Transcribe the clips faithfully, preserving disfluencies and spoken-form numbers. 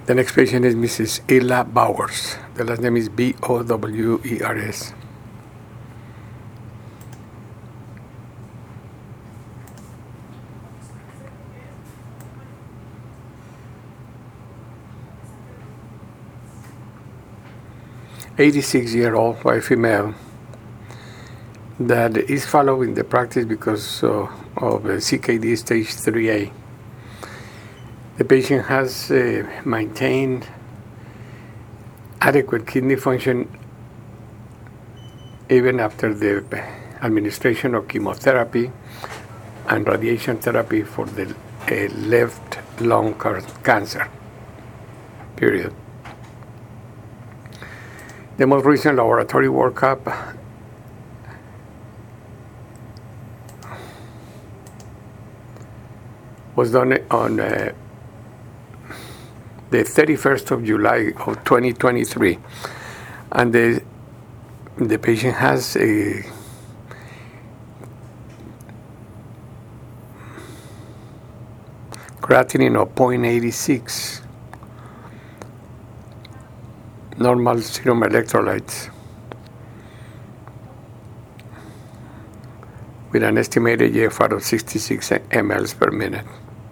The next patient is Missus Ella Bowers. The last name is B O W E R S. eighty-six-year-old white female that is following the practice because uh, of uh, C K D stage three A. The patient has uh, maintained adequate kidney function even after the administration of chemotherapy and radiation therapy for the uh, left lung cancer, period. The most recent laboratory workup was done on uh, the thirty-first of July of twenty twenty-three, and the the patient has a creatinine of zero point eight six, normal serum electrolytes, with an estimated G F R of sixty-six milliliters per minute.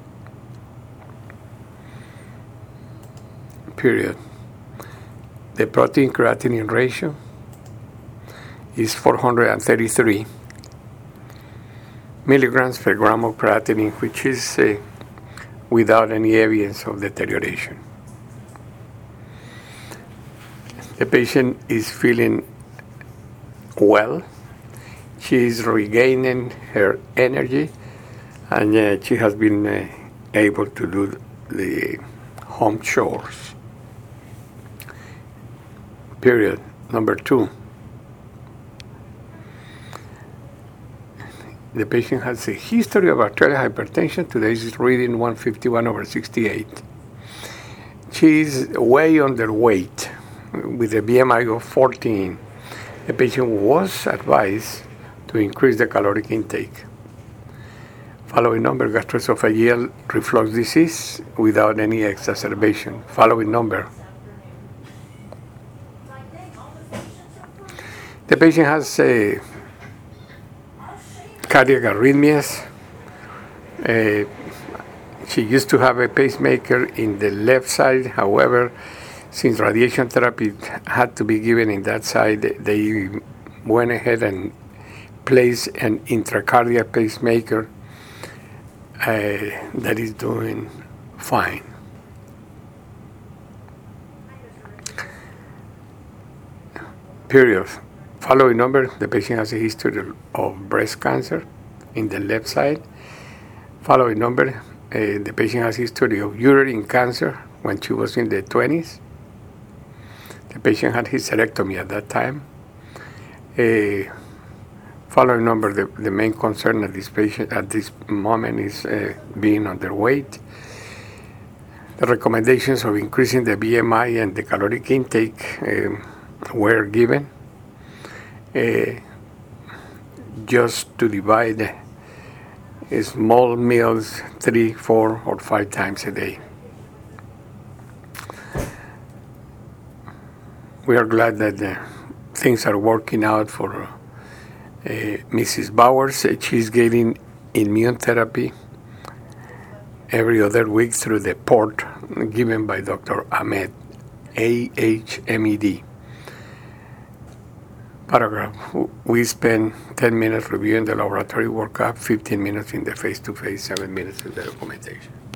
Period. The protein creatinine ratio is four hundred thirty-three milligrams per gram of creatinine, which is uh, without any evidence of deterioration. The patient is feeling well. She is regaining her energy, and uh, she has been uh, able to do the home chores. Period. Number two, the patient has a history of arterial hypertension. Today she's reading one fifty-one over sixty-eight. She is way underweight with a B M I of fourteen. The patient was advised to increase the caloric intake. Following number, gastroesophageal reflux disease without any exacerbation. Following number. The patient has uh, cardiac arrhythmias. Uh, she used to have a pacemaker in the left side. However, since radiation therapy had to be given in that side, they went ahead and placed an intracardiac pacemaker uh, that is doing fine. Period. Following number, the patient has a history of breast cancer in the left side. Following number, uh, the patient has a history of uterine cancer when she was in the twenties. The patient had hysterectomy at that time. Uh, following number, the, the main concern at this patient at this moment is uh, being underweight. The recommendations of increasing the B M I and the caloric intake uh, were given. Uh, just to divide uh, small meals three, four, or five times a day. We are glad that uh, things are working out for uh, Missus Bowers. She's getting immune therapy every other week through the port given by Doctor Ahmed, A H M E D. Paragraph. We spend ten minutes reviewing the laboratory workup, fifteen minutes in the face-to-face, seven minutes in the documentation.